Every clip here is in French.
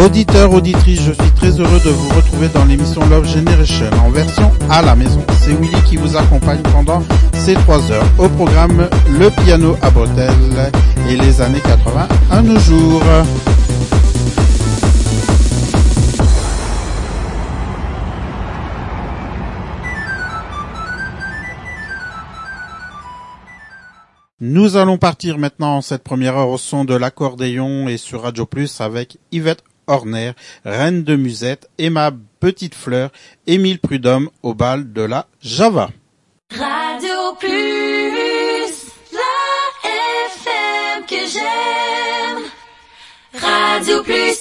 Auditeurs, auditrices, je suis très heureux de vous retrouver dans l'émission Love Generation en version à la maison. C'est Willy qui vous accompagne pendant ces 3 heures. Au programme, le piano à bretelles et les années 80 à nos jours. Nous allons partir maintenant en cette première heure au son de l'accordéon et sur Radio Plus avec Yvette Horner, reine de musette, et ma petite fleur, Émile Prudhomme au bal de la Java. Radio Plus, la FM que j'aime. Radio Plus.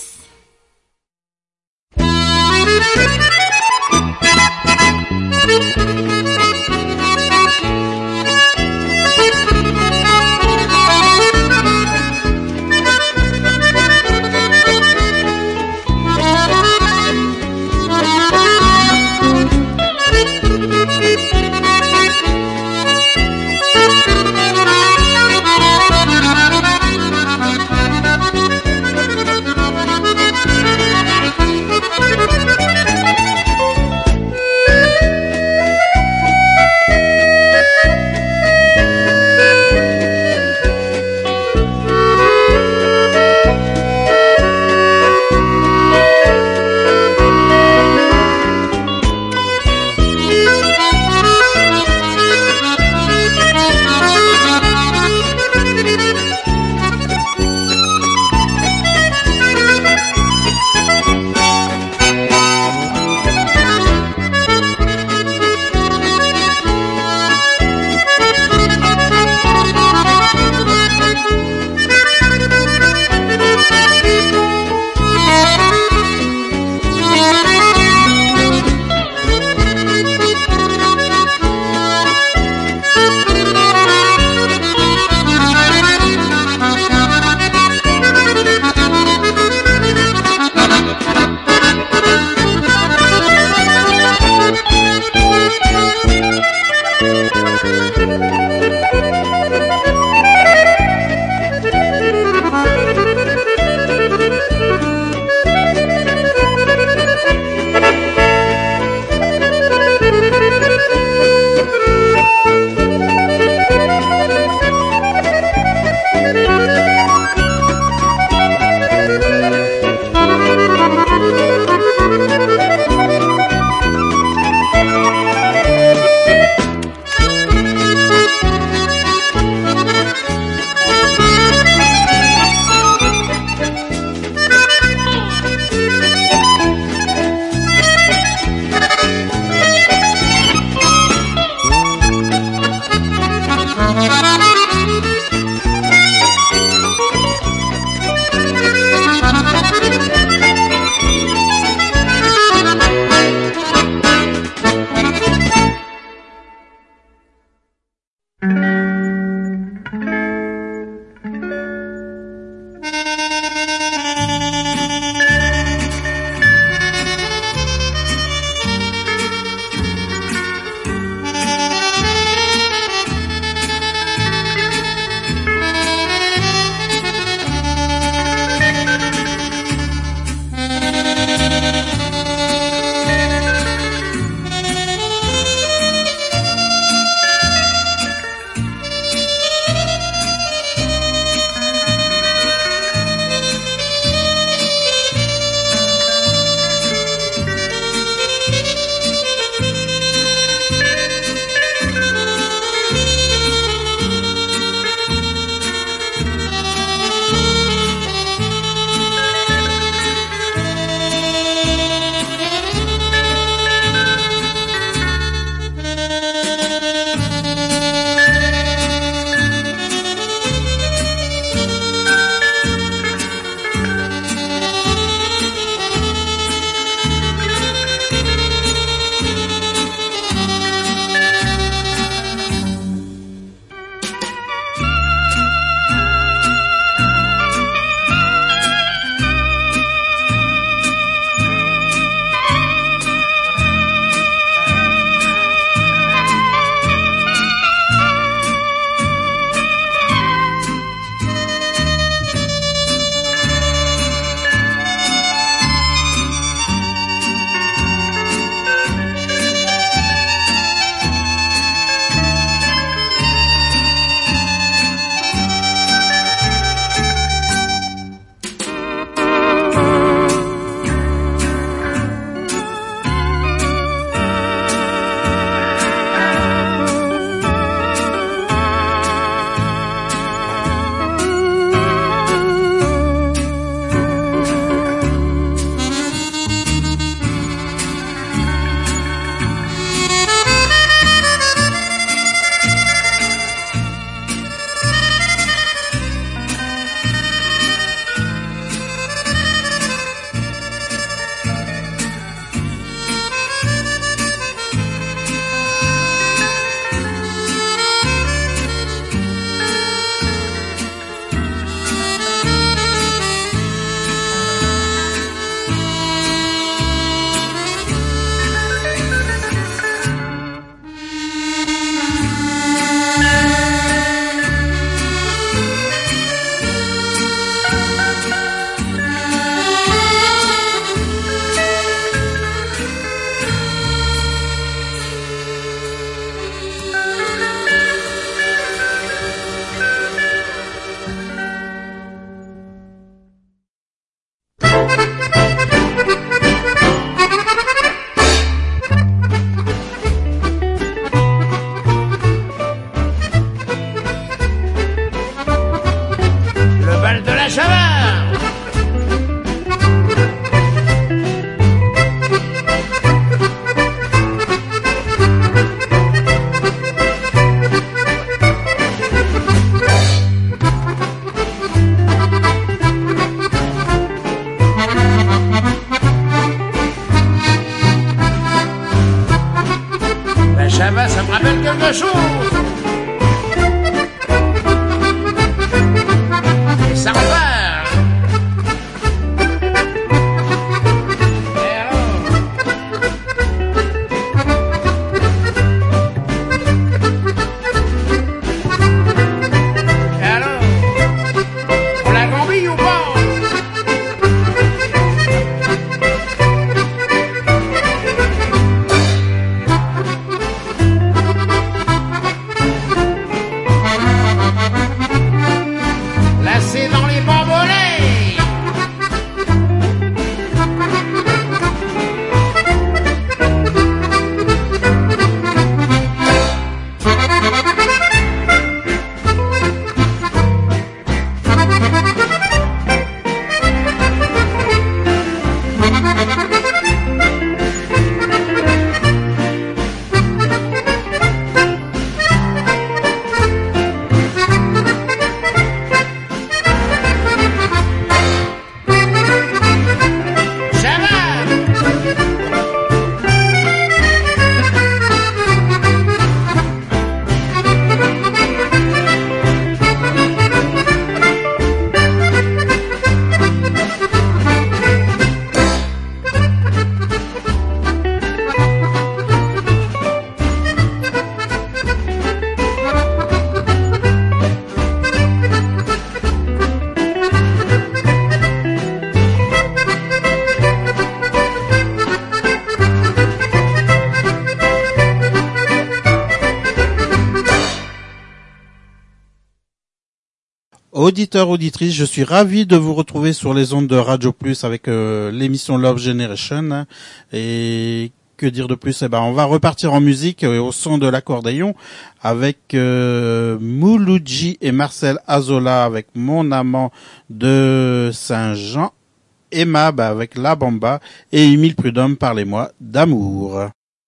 Auditeurs, auditrices, je suis ravi de vous retrouver sur les ondes de Radio Plus avec l'émission Love Generation. Et que dire de plus? On va repartir en musique au son de l'accordéon avec Mouloudji et Marcel Azola avec Mon amant de Saint-Jean, Emma avec La Bamba et Émile Prudhomme, Parlez-moi d'amour.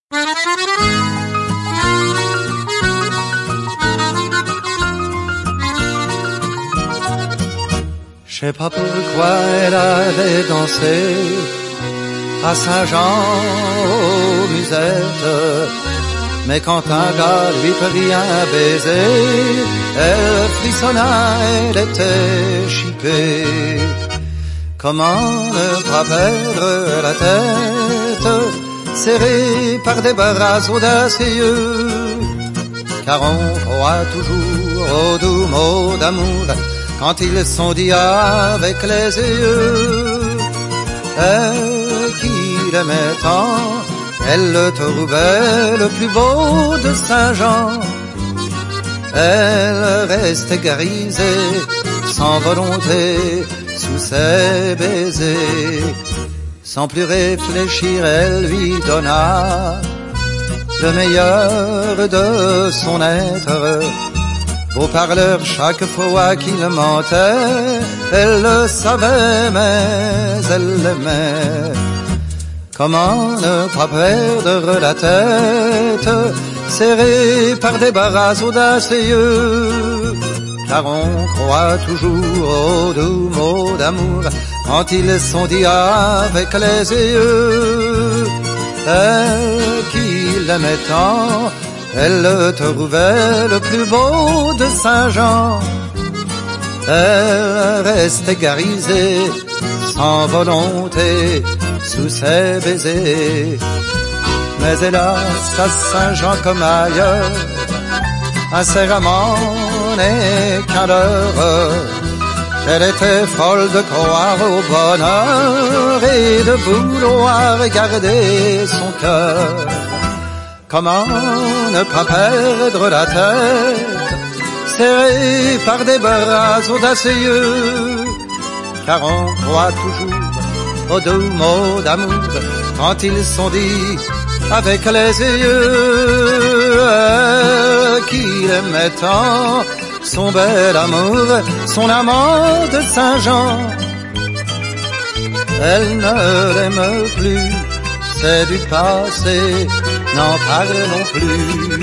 Je sais pas pourquoi elle allait danser à Saint-Jean aux musettes, mais quand un gars lui peut bien baiser, elle frissonna, elle était chippée. Comment ne pas perdre la tête, serrée par des bras audacieux, car on croit toujours aux doux mots d'amour quand ils sont dits avec les yeux. Elle qui l'aimait tant, elle le trouvait le plus beau de Saint-Jean. Elle restait grisée, sans volonté, sous ses baisers. Sans plus réfléchir, elle lui donna le meilleur de son être. Beau parleur chaque fois qu'il mentait, elle le savait, mais elle l'aimait. Comment ne pas perdre la tête, serrée par des bras audacieux, car on croit toujours aux doux mots d'amour quand ils sont dits avec les yeux. Elle qui l'aimait tant, elle le trouvait le plus beau de Saint-Jean. Elle restait garisée, sans volonté, sous ses baisers. Mais hélas, à Saint-Jean comme ailleurs, un serment n'est qu'un leurre. Elle était folle de croire au bonheur et de vouloir garder son cœur. Comment ne pas perdre la tête, serrée par des bras audacieux, car on croit toujours aux doux mots d'amour quand ils sont dits avec les yeux. Elle qui aimait tant son bel amour, son amant de Saint-Jean, elle ne l'aime plus, c'est du passé, n'en parlons plus.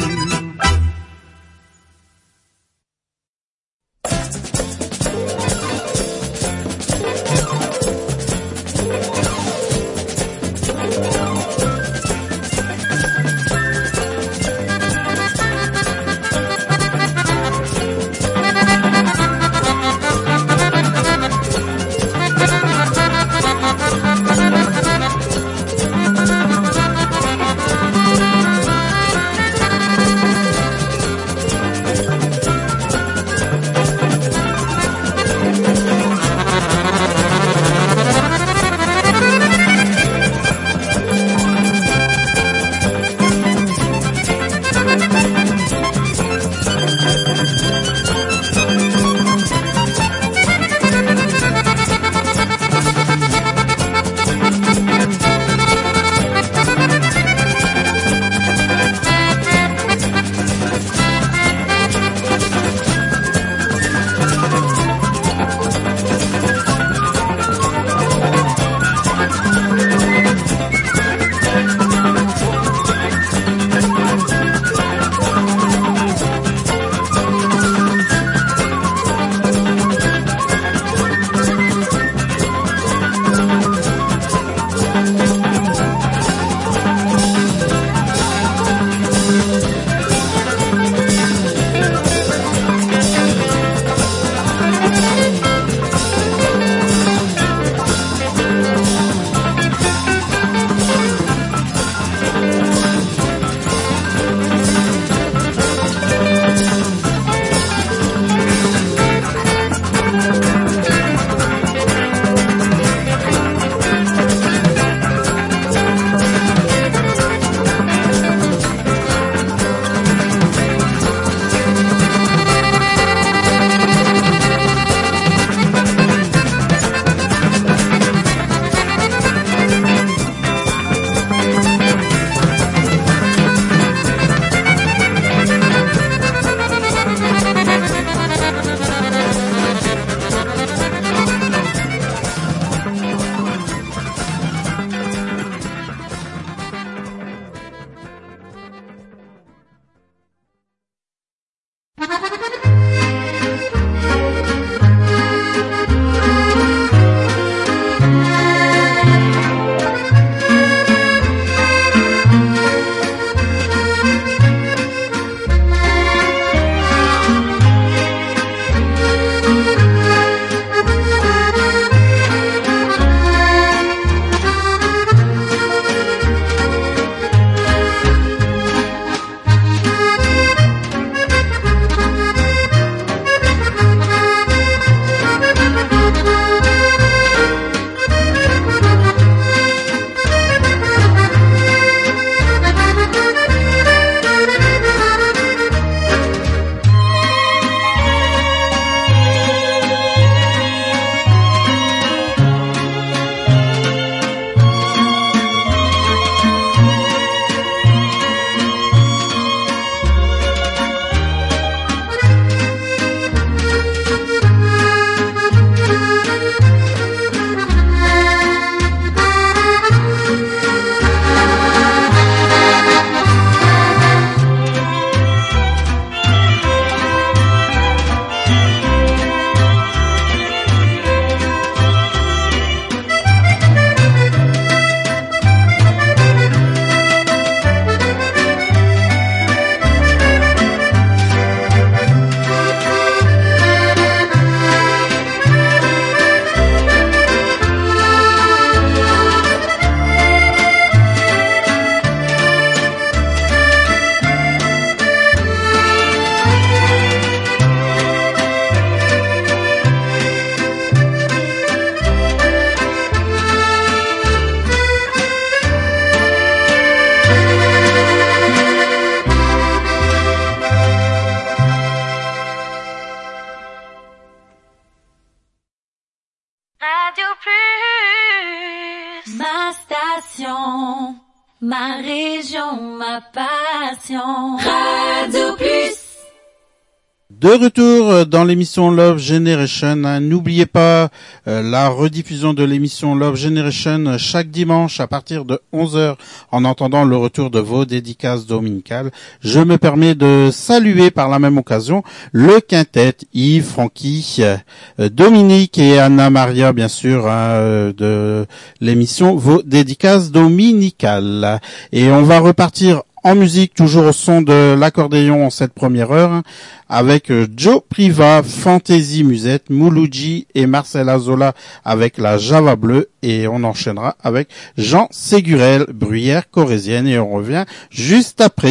passion. Ma région, ma passion. Radio Plus. De retour dans l'émission Love Generation. N'oubliez pas la rediffusion de l'émission Love Generation chaque dimanche à partir de 11h en entendant le retour de vos dédicaces dominicales. Je me permets de saluer par la même occasion le quintet Yves, Francky, Dominique et Anna Maria, bien sûr, de l'émission Vos dédicaces dominicales. Et on va repartir en musique, toujours au son de l'accordéon en cette première heure, avec Joe Priva, Fantasy Musette, Mouloudji et Marcel Azola avec la Java bleue, et on enchaînera avec Jean Ségurel, Bruyère Corésienne, et on revient juste après.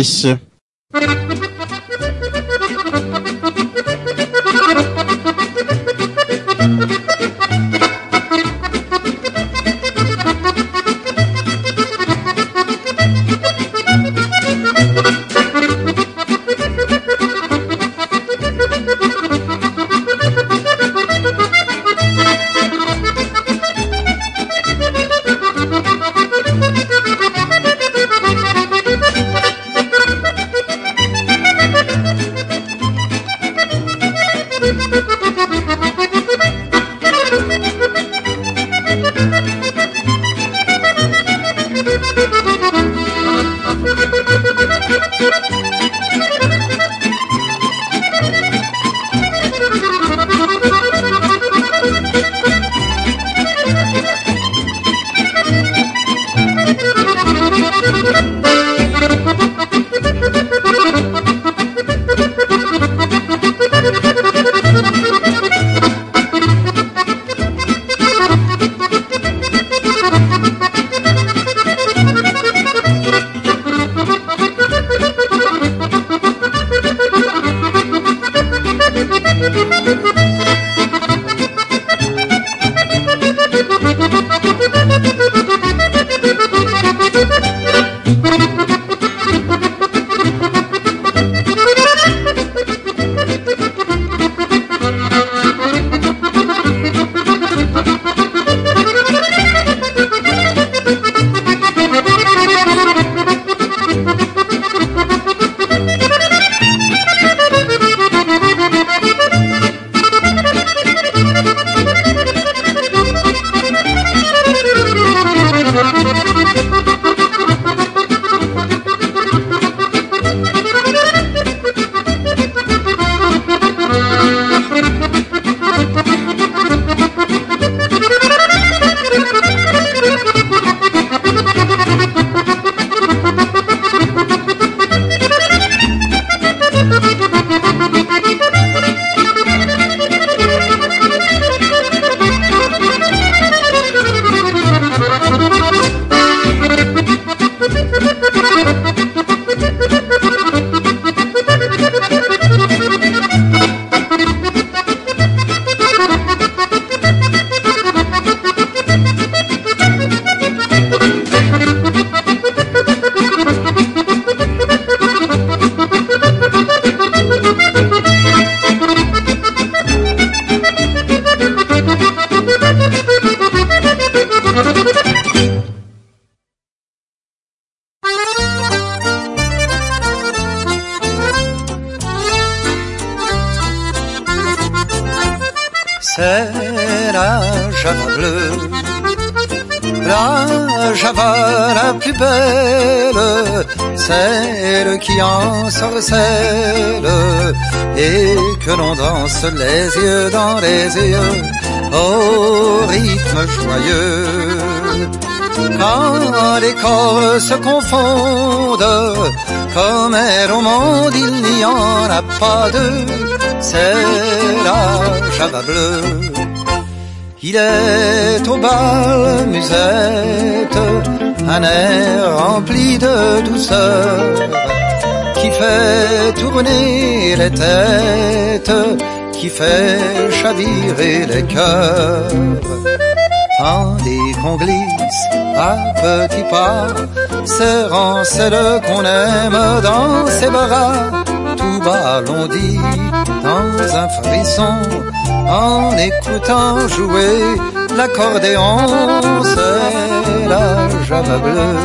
C'est la Java bleue, la Java la plus belle, celle qui ensorcelle et que l'on danse les yeux dans les yeux au rythme joyeux. Quand les corps se confondent, comme elle au monde il n'y en a pas deux, c'est la Java bleue. Il est au bal musette, un air rempli de douceur, qui fait tourner les têtes, qui fait chavirer les cœurs. Tandis qu'on glisse à petits pas, serrant celle qu'on aime dans ses bras, tout bas l'on dit dans un frisson, en écoutant jouer l'accordéon, c'est la java bleue.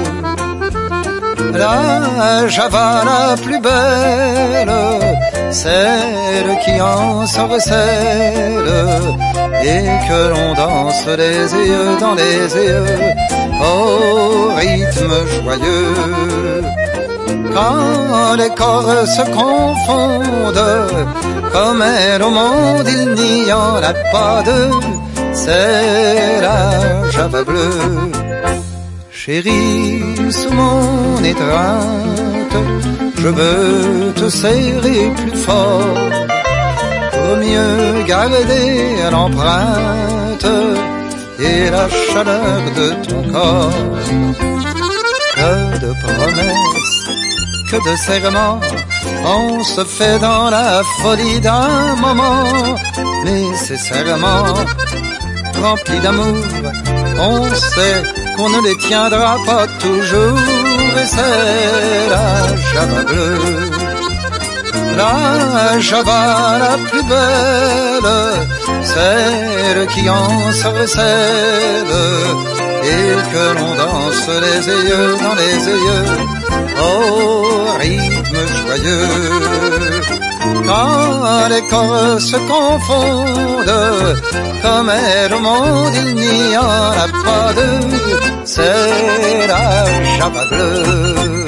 La java la plus belle, celle qui en sorcelle et que l'on danse les yeux dans les yeux au rythme joyeux. Quand les corps se confondent, comme elle au monde il n'y en a pas deux, c'est la java bleue. Chérie, sous mon étreinte, je veux te serrer plus fort pour mieux garder l'empreinte et la chaleur de ton corps. Que de promesses, que de serments, on se fait dans la folie d'un moment, mais ces serments remplis d'amour, on sait qu'on ne les tiendra pas toujours, et c'est la java bleue. La java la plus belle, celle qui en sorcelle et que l'on danse les yeux dans les yeux au rythme joyeux. Quand les corps se confondent, comme elle au monde il n'y en a pas deux, c'est la java bleue.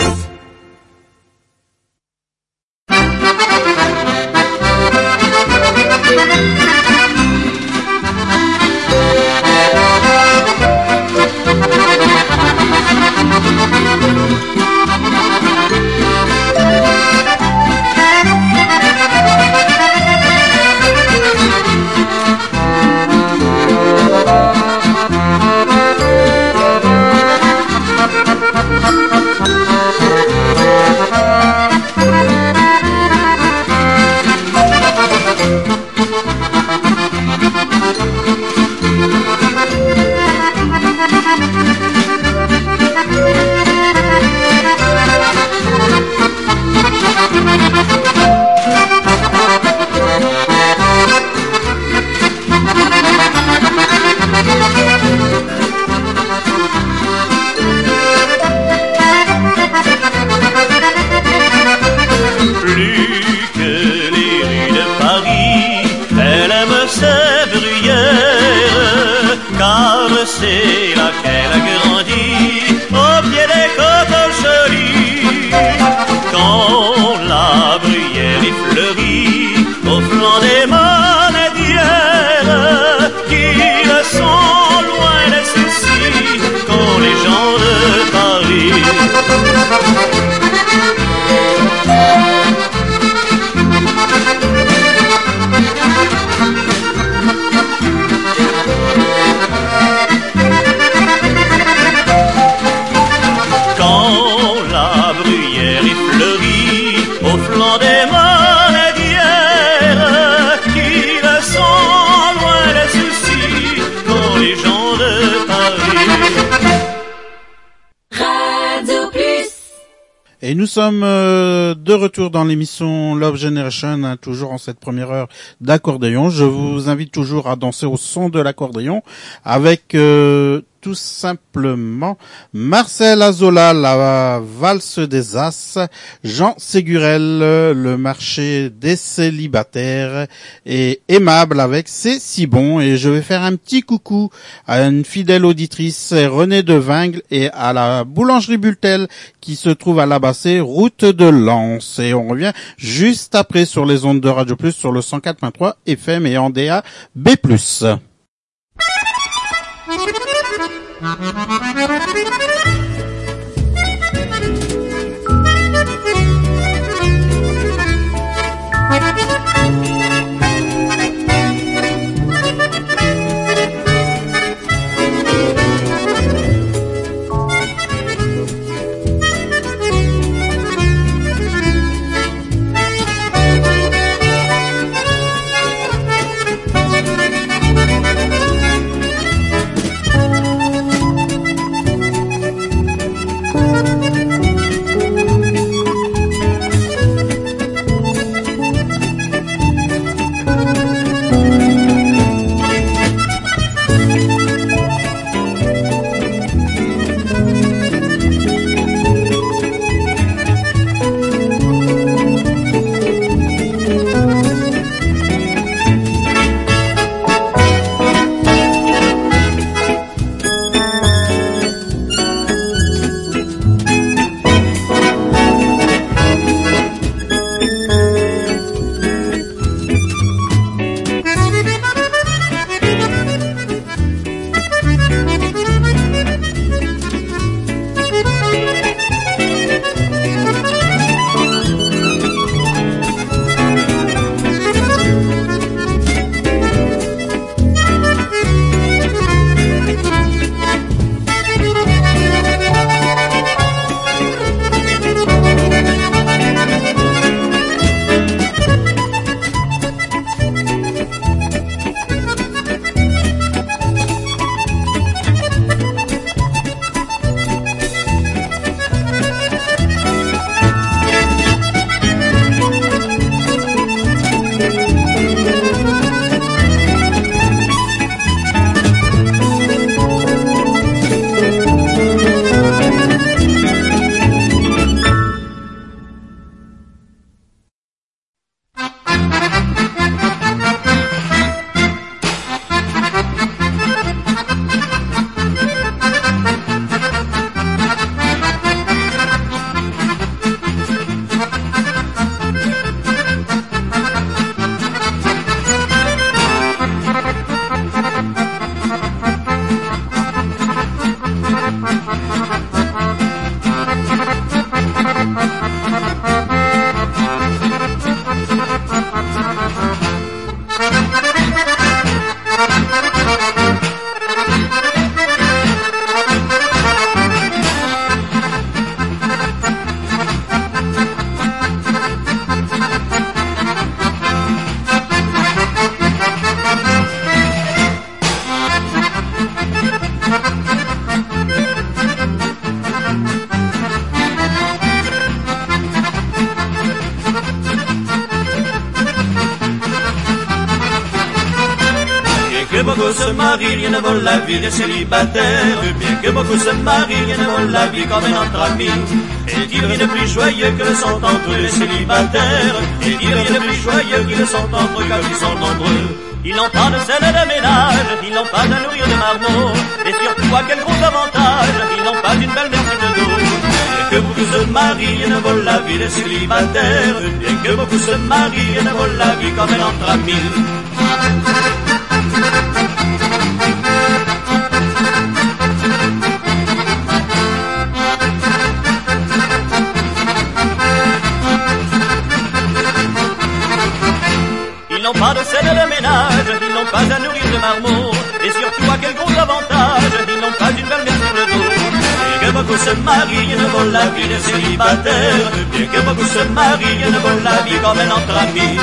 C'est là qu'elle a grandi, au pied des coteaux jolis. Quand la bruyère y fleurit, au flanc des monadières, qui ne sont loin les soucis, quand les gens de Paris. Et nous sommes de retour dans l'émission Love Generation, hein, toujours en cette première heure d'accordéon. Je vous invite toujours à danser au son de l'accordéon avec tout simplement Marcel Azola, la valse des As, Jean Ségurel, le marché des célibataires, et Aimable avec C'est si bon. Et je vais faire un petit coucou à une fidèle auditrice, Renée de Vingles, et à la boulangerie Bultel qui se trouve à la Bassée, route de Lens. Et on revient juste après sur les ondes de Radio Plus sur le 104.3 FM et en DAB+. Beaucoup se marient, rien ne vaut la vie des célibataires. Bien que beaucoup se marient, rien ne vaut la vie comme un entre amis. Et dit rien de plus joyeux que le sont entre les célibataires. Et dit rien de plus joyeux qu'ils le sont entre eux quand ils sont nombreux. Ils n'ont pas de scène de ménage, ils n'ont pas de nourrir de marmots. Et surtout à quel gros avantage, ils n'ont pas une belle mère de dos. Bien que beaucoup se marient, rien ne vaut la vie des célibataires. Bien que beaucoup se marient, rien ne vaut la vie comme un entre amis. Ils n'ont pas de scène de ménage, ils n'ont pas à nourrir de marmots. Et surtout à quel gros avantage, ils n'ont pas une belle mère sur le dos. Bien que beaucoup se marient, ils ne vaut la vie des célibataires. Bien que beaucoup se marient, ils ne vaut la vie comme un entre amis.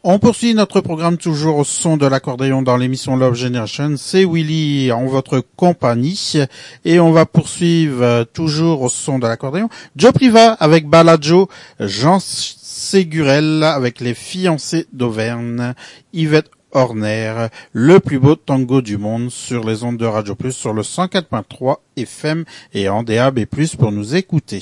On poursuit notre programme toujours au son de l'accordéon dans l'émission Love Generation. C'est Willy en votre compagnie et on va poursuivre toujours au son de l'accordéon. Joe Priva avec Balajo, Jean Ségurel avec les fiancés d'Auvergne, Yvette Horner, le plus beau tango du monde sur les ondes de Radio Plus sur le 104.3 FM et en DAB+ pour nous écouter.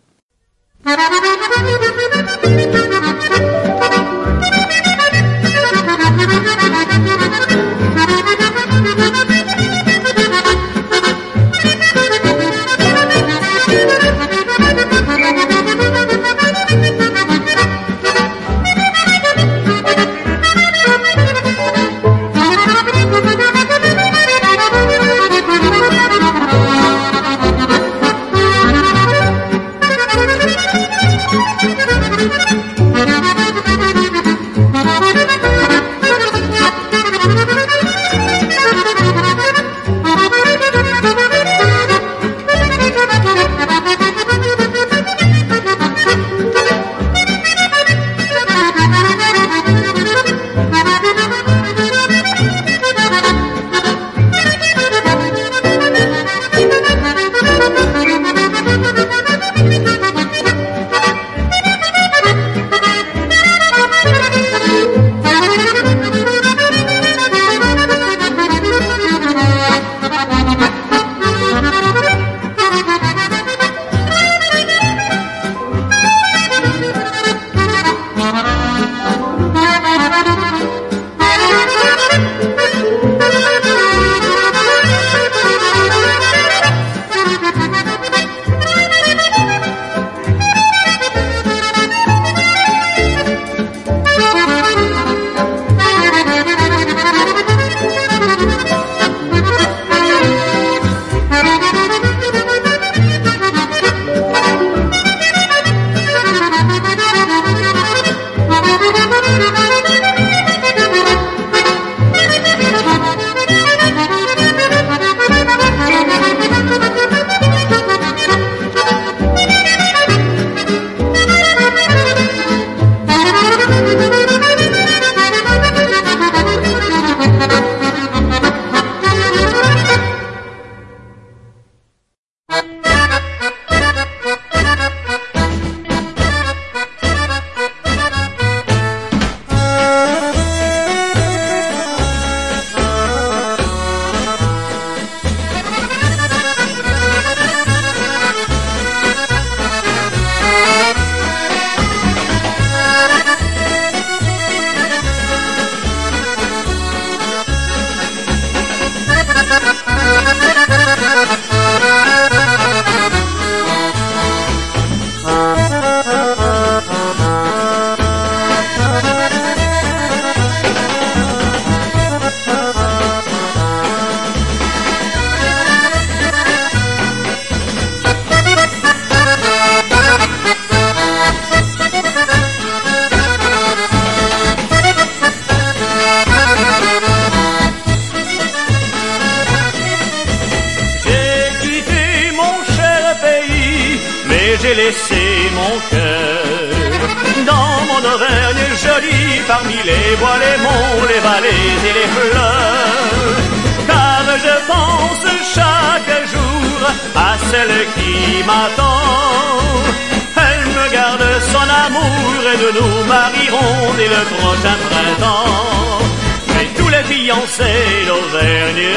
j'ai laissé mon cœur dans mon Auvergne jolie, parmi les bois, les monts, les vallées et les fleurs. Car je pense chaque jour à celle qui m'attend. Elle me garde son amour et nous nous marierons dès le prochain printemps. Mais tous les fiancés d'Auvergne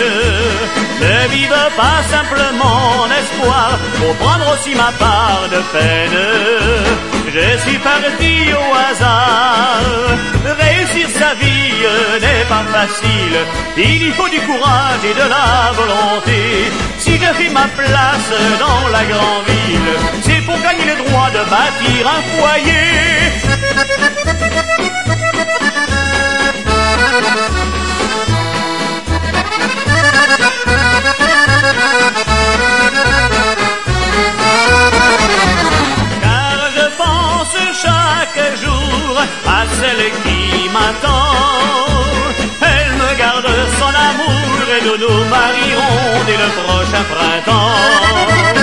ne vivent pas simplement en espoir, pour prendre aussi ma part de peine. Je suis parti au hasard. Réussir sa vie n'est pas facile. Il y faut du courage et de la volonté. Si je fais ma place dans la grande ville, c'est pour gagner le droit de bâtir un foyer. Car je pense chaque jour à celle qui m'attend. Elle me garde son amour et nous nous marierons dès le prochain printemps.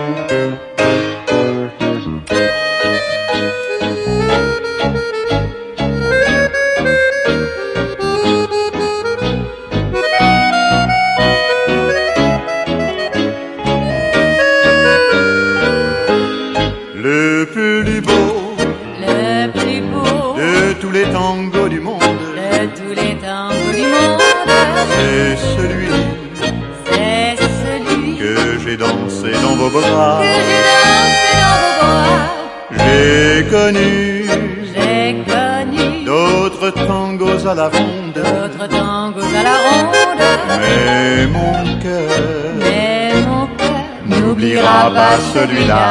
Celui-là,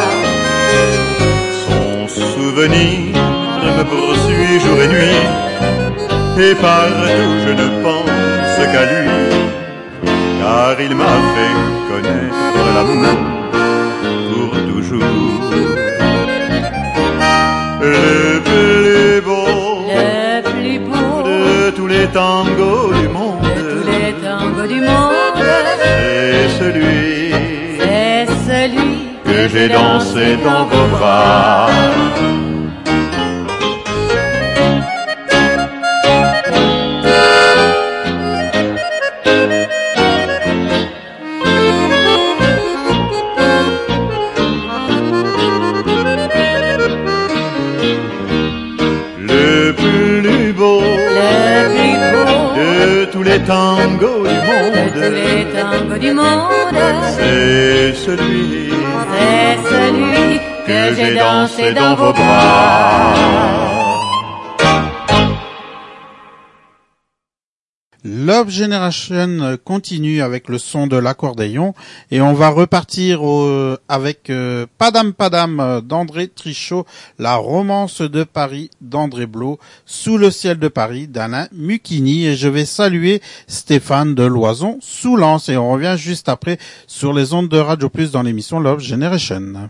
son souvenir me poursuit jour et nuit, et partout je ne pense qu'à lui, car il m'a fait connaître l'amour pour toujours. Le plus beau de tous les tangos du monde, c'est celui que j'ai dansé dans vos bras. Le plus beau de tous les tangos du monde, c'est celui que j'ai dansé dans vos bras. Love Generation continue avec le son de l'accordéon et on va repartir avec Padam Padam d'André Trichot, La romance de Paris d'André Blot, Sous le ciel de Paris d'Alain Mucchini, et je vais saluer Stéphane de Loison sous Lens et on revient juste après sur les ondes de Radio Plus dans l'émission Love Generation.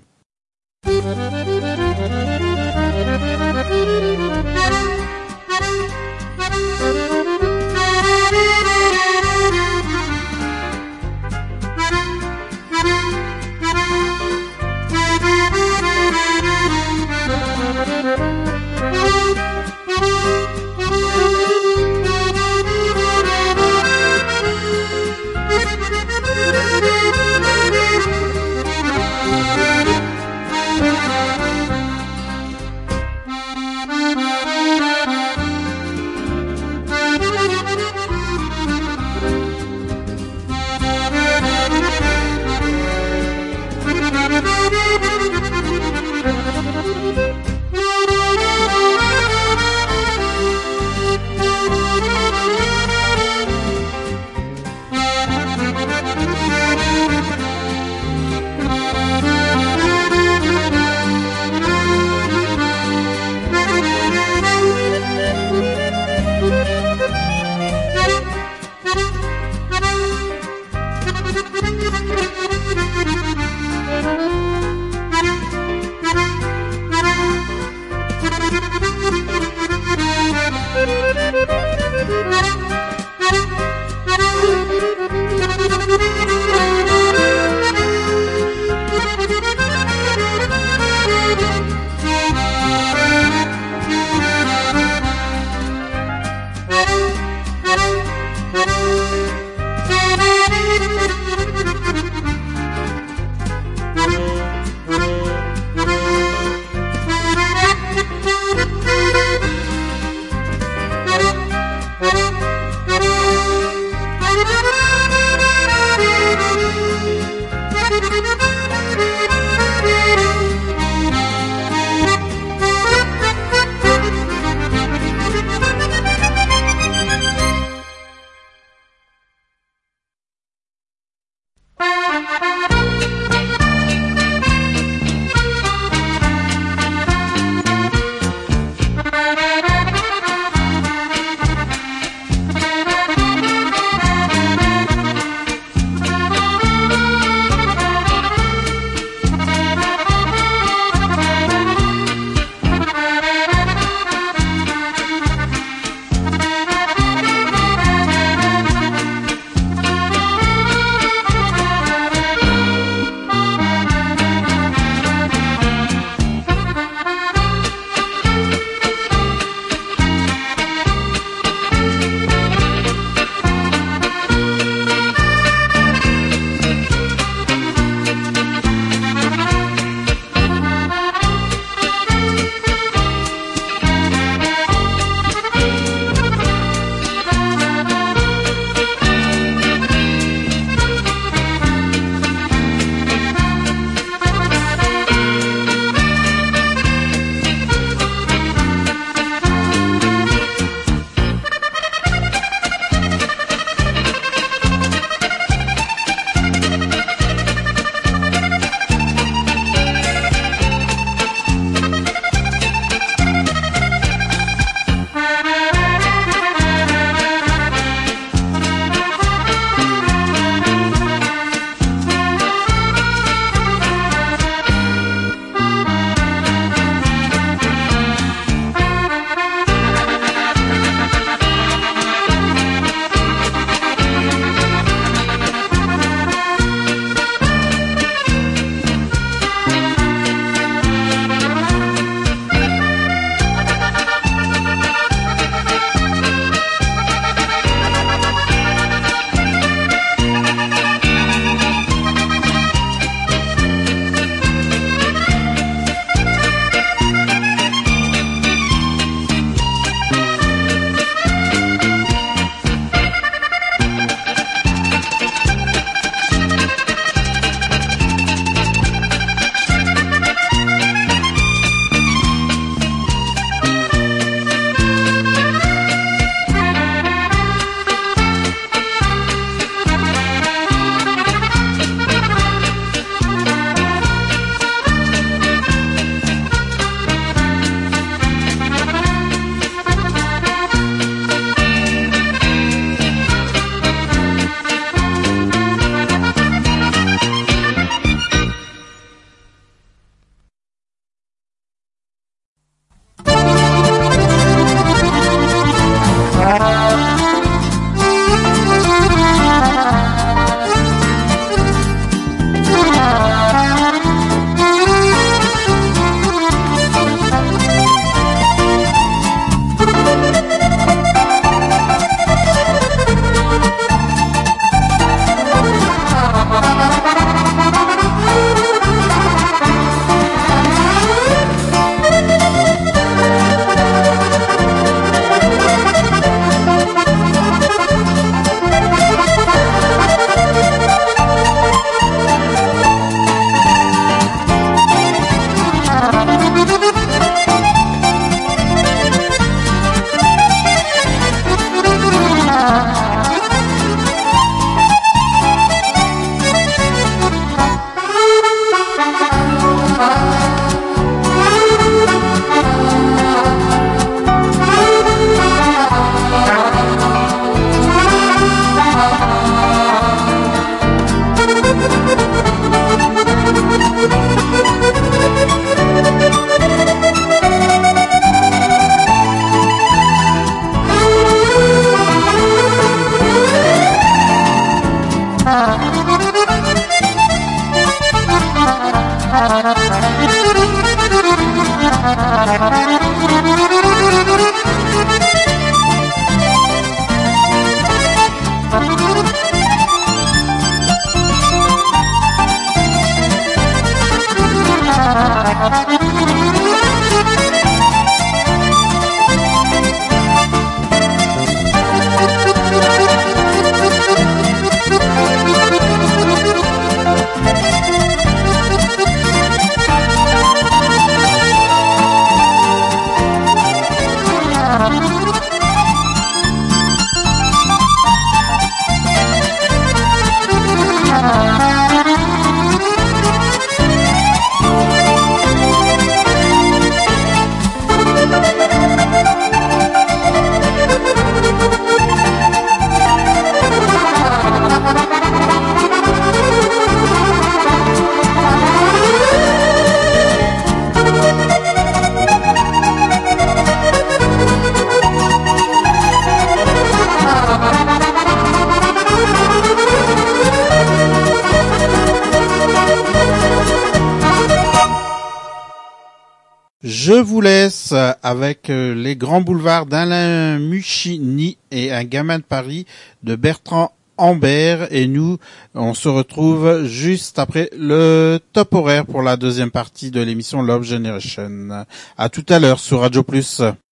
Je vous laisse avec les grands boulevards d'Alain Muchini et un gamin de Paris de Bertrand Ambert, et nous, on se retrouve juste après le top horaire pour la deuxième partie de l'émission Love Generation. À tout à l'heure sur Radio Plus.